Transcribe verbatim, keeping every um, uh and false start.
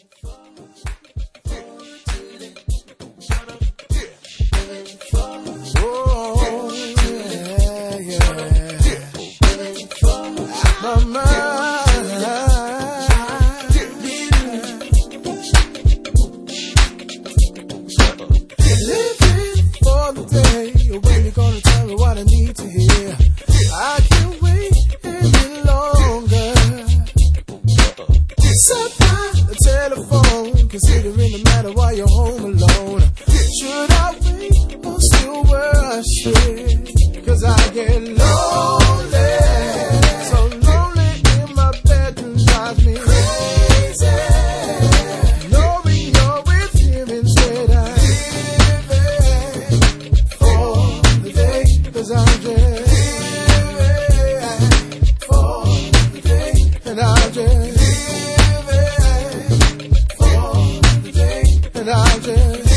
Oh, yeah, yeah. My mind. Living for the day when you're gonna tell me what I need to hear. I can't wait any longer. Set by the telephone, considering the matter while you're home alone. Should I wait or still rush it? Cause I get lonely, so lonely in my bed and drives me crazy. Knowing you're with him instead, I live for the day. Cause I'm just living for the day. And I'm just living for the day. And I'm just